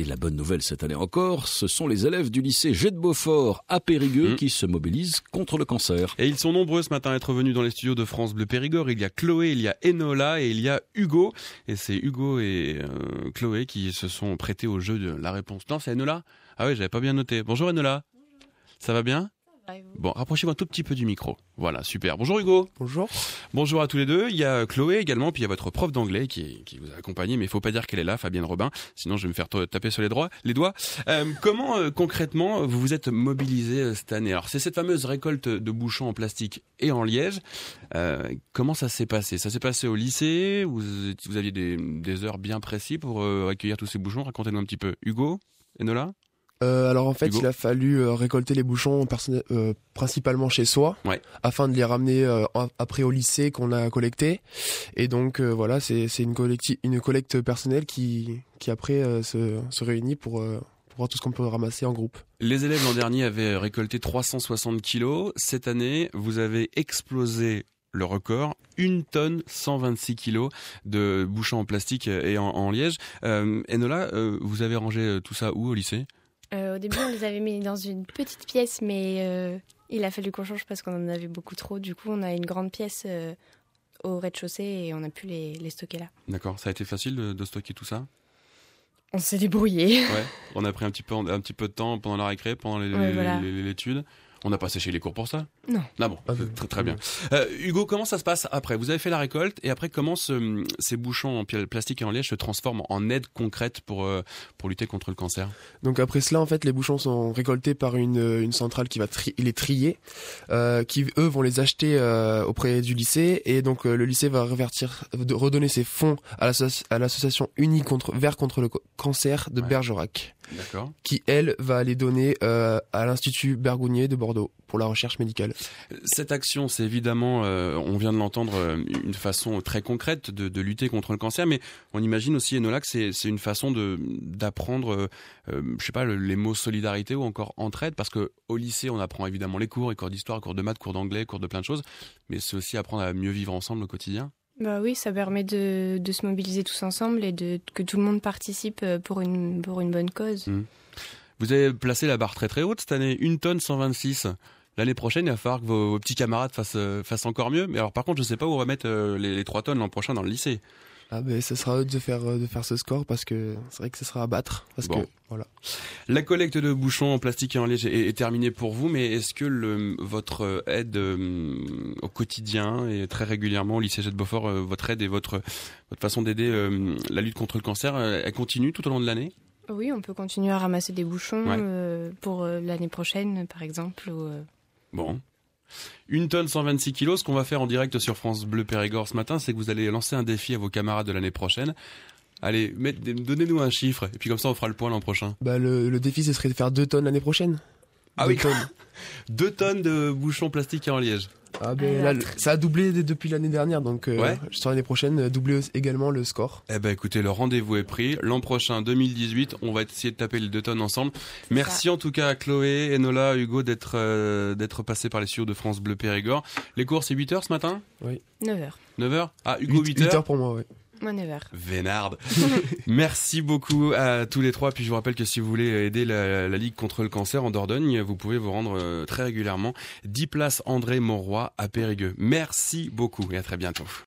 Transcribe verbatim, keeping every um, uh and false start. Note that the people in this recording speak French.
Et la bonne nouvelle cette année encore, ce sont les élèves du lycée Jet de Beaufort à Périgueux mmh. qui se mobilisent contre le cancer. Et ils sont nombreux ce matin à être venus dans les studios de France Bleu Périgord. Il y a Chloé, il y a Enola et il y a Hugo. Et c'est Hugo et euh, Chloé qui se sont prêtés au jeu de la réponse. Non, c'est Enola ? Ah oui, j'avais pas bien noté. Bonjour Enola. Bonjour. Ça va bien ? Bon, rapprochez-moi un tout petit peu du micro. Voilà, super. Bonjour Hugo. Bonjour. Bonjour à tous les deux. Il y a Chloé également, puis il y a votre prof d'anglais qui, qui vous a accompagné, mais il faut pas dire qu'elle est là, Fabienne Robin, sinon je vais me faire t- taper sur les, droits, les doigts. Euh, comment euh, concrètement vous vous êtes mobilisés euh, cette année ? Alors c'est cette fameuse récolte de bouchons en plastique et en liège. Euh, comment ça s'est passé ? Ça s'est passé au lycée ? Vous, vous aviez des, des heures bien précises pour euh, accueillir tous ces bouchons ? Racontez-nous un petit peu. Hugo ? Enola ? Euh, alors en fait, Hugo. il a fallu euh, récolter les bouchons personnel, euh, principalement chez soi, ouais. afin de les ramener euh, après au lycée qu'on a collecté. Et donc euh, voilà, c'est, c'est une, collecti- une collecte personnelle qui, qui après euh, se, se réunit pour, euh, pour voir tout ce qu'on peut ramasser en groupe. Les élèves l'an dernier avaient récolté trois cent soixante kilos. Cette année, vous avez explosé le record, une tonne cent vingt-six kilos de bouchons en plastique et en, en liège. Euh, Enola, euh, vous avez rangé tout ça où au lycée ? Euh, au début, on les avait mis dans une petite pièce, mais euh, il a fallu qu'on change parce qu'on en avait beaucoup trop. Du coup, on a une grande pièce euh, au rez-de-chaussée et on a pu les, les stocker là. D'accord. Ça a été facile de, de stocker tout ça ? On s'est débrouillé. Ouais. On a pris un petit peu, un petit peu de temps pendant la récré, pendant les, ouais, les, voilà. les, les, l'étude. On n'a pas séché les cours pour ça ? Non. Ah bon, ah, très, très bien. Euh, Hugo, comment ça se passe après ? Vous avez fait la récolte et après, comment ce, ces bouchons en plastique et en liège se transforment en aide concrète pour, euh, pour lutter contre le cancer ? Donc après cela, en fait, les bouchons sont récoltés par une, une centrale qui va tri- les trier, euh, qui eux vont les acheter euh, auprès du lycée et donc euh, le lycée va revertir, de redonner ses fonds à, l'associ- à l'association unie contre, vert contre le cancer de ouais. Bergerac. D'accord. Qui, elle, va les donner euh, à l'Institut Bergonié de Bordeaux pour la recherche médicale. Cette action, c'est évidemment, euh, on vient de l'entendre, euh, une façon très concrète de, de lutter contre le cancer, mais on imagine aussi, Enola, que c'est, c'est une façon de, d'apprendre, euh, euh, je sais pas, le, les mots solidarité ou encore entraide, parce que au lycée, on apprend évidemment les cours, les cours d'histoire, les cours de maths, cours d'anglais, cours de plein de choses, mais c'est aussi apprendre à mieux vivre ensemble au quotidien. Bah oui, ça permet de, de se mobiliser tous ensemble et de, que tout le monde participe pour une, pour une bonne cause. Mmh. Vous avez placé la barre très très haute cette année, une tonne cent vingt-six. L'année prochaine, il va falloir que vos, vos petits camarades fassent, fassent encore mieux. Mais alors par contre, je ne sais pas où on va mettre euh, les, les trois tonnes l'an prochain dans le lycée. Ah ben, ce sera eux de faire, de faire ce score parce que c'est vrai que ce sera à battre. Parce bon. que, voilà. La collecte de bouchons en plastique et en liège est, est terminée pour vous, mais est-ce que le, votre aide euh, au quotidien et très régulièrement au lycée Jet de Beaufort, euh, votre aide et votre, votre façon d'aider euh, la lutte contre le cancer, euh, elle continue tout au long de l'année ? Oui, on peut continuer à ramasser des bouchons ouais. euh, pour euh, l'année prochaine, par exemple. Ou, euh... Bon. Une tonne cent vingt-six kilos. Ce qu'on va faire en direct sur France Bleu Périgord ce matin, c'est que vous allez lancer un défi à vos camarades de l'année prochaine. Allez, mettez, donnez-nous un chiffre, et puis comme ça on fera le point l'an prochain. Bah le, le défi, ce serait de faire deux tonnes l'année prochaine. Ah deux oui, tonnes. Deux tonnes de bouchons plastiques et en liège. Ah ben là, ça a doublé depuis l'année dernière, donc euh, ouais. sur l'année prochaine, doubler également le score. Eh ben écoutez, le rendez-vous est pris. L'an prochain, deux mille dix-huit, on va essayer de taper les deux tonnes ensemble. Merci en tout cas à Chloé, Enola, Hugo d'être euh, d'être passés par les studios de France Bleu Périgord. Les cours, c'est huit heures ce matin ? Oui. neuf heures. neuf heures ? Ah, Hugo, huit heures ? huit heures pour moi, oui. Moi, neuf heures. Vénarde. Merci beaucoup à tous les trois. Puis je vous rappelle que si vous voulez aider la, la Ligue contre le cancer en Dordogne, vous pouvez vous rendre euh, très régulièrement. dix places André Mauroy à Périgueux. Merci beaucoup et à très bientôt.